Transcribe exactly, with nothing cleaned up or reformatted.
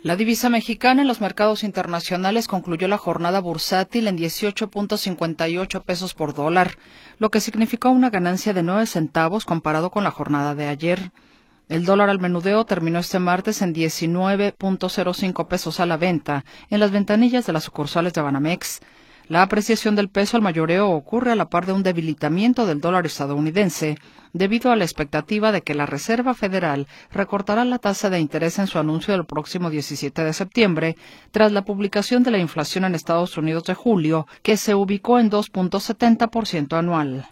La divisa mexicana en los mercados internacionales concluyó la jornada bursátil en dieciocho punto cincuenta y ocho pesos por dólar, lo que significó una ganancia de nueve centavos comparado con la jornada de ayer. El dólar al menudeo terminó este martes en diecinueve punto cero cinco pesos a la venta en las ventanillas de las sucursales de Banamex. La apreciación del peso al mayoreo ocurre a la par de un debilitamiento del dólar estadounidense, debido a la expectativa de que la Reserva Federal recortará la tasa de interés en su anuncio del próximo diecisiete de septiembre, tras la publicación de la inflación en Estados Unidos de julio, que se ubicó en dos punto setenta por ciento anual.